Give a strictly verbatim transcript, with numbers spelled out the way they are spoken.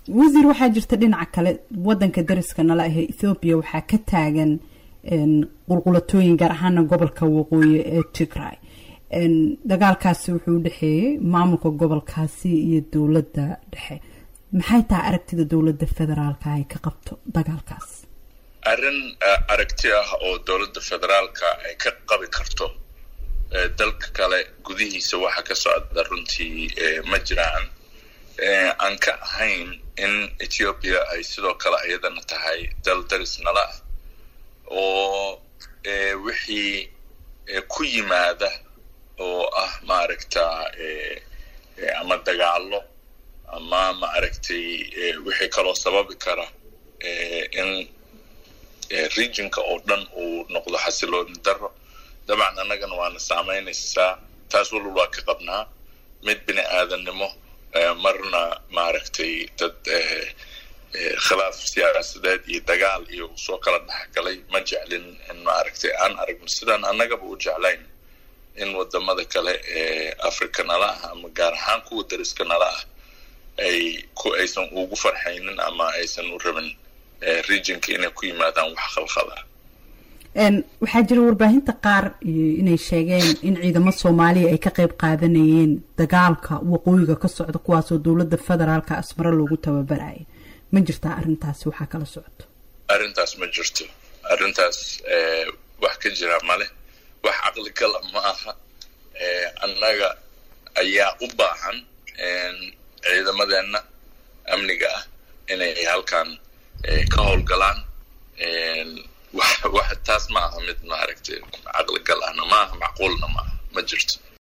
wasiir waxaa jirta dhinaca kale wadanka dariska nala ah Ethiopia waxaa ka taagan in qulqulatooyin gaar ahaan gobolka waqooyi ee Tigray in dagaalkaasi wuxuu dhaxeeyay maamulka gobolkaasi iyo dawladda dhexe maxay tahay aragtida dawladda federaalka ay ka qabto dagaalkaas arrin aragti ah oo dawladda federaalka ay ka qabi karto dalka kale gudihiisa waxa ka socda runtii ma jiraan aan ka ahayn in Ethiopia ay sidoo kale ayadana tahay dal daris nala oo wixii ku yimaada oo ah maaragta ama dagaalo ama maaragtay wixii kale oo sababi kara in regionka oo dhan uu noqdo xasiloon daro dabcan anagana waana saameynaysaa taas walba waa ka qabnaa mid bini aadanimo marna maaragtay dad khilaaf siyaasadeed iyo dagaal iyo soo kala dhaxgalay ma jeclin in maaragtay aan aragno sidaan annagaba u jeclayn in wadamada kale ee Afrika nala ah ama gaar ahaan kuwa dariska nala ah ay ku aysan ugu farxaynin ama aysan u rabin regionka inay ku yimaadaan wax khalkhal een waxaa jira warbaahinta qaar inay sheegeen in ciidamada Soomaaliya ay ka qayb qaadanayeen dagaalka waqooyiga ka socda kuwaas oo dawladda federaalka asmara loogu tababaray ma jirtaa arrintaas waxa kala socdo arrintaas ma jirto arrintaas ee wax ka jira male wax aqli kala ma aha ee annaga ayaa u baahan in ciidamadeena amniga ah inay halkan ka howlgalaan een wax wax taas ma aha mid ma aragtay aqli gal ahna ma aha macquulna ma ma jirto